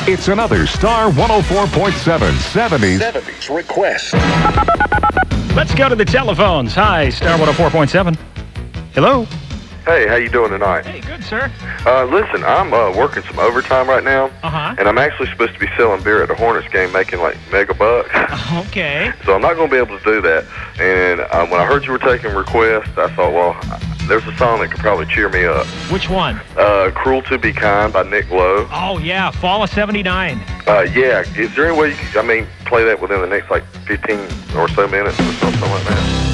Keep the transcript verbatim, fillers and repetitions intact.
It's another Star one oh four point seven seventies. seventies request. Let's go to the telephones. Hi, Star one oh four point seven. Hello. Hey, how you doing tonight? Hey, good, sir. Uh, listen, I'm uh, working some overtime right now, Uh-huh. and I'm actually supposed to be selling beer at the Hornets game, making like mega bucks. Okay. So I'm not going to be able to do that. And um, when I heard you were taking requests, I thought, well, there's a song that could probably cheer me up. Which one? Uh, Cruel to Be Kind by Nick Lowe. Oh, yeah, Fall of seventy-nine. Uh, yeah, is there any way you could, I mean, play that within the next like fifteen or so minutes or something like that?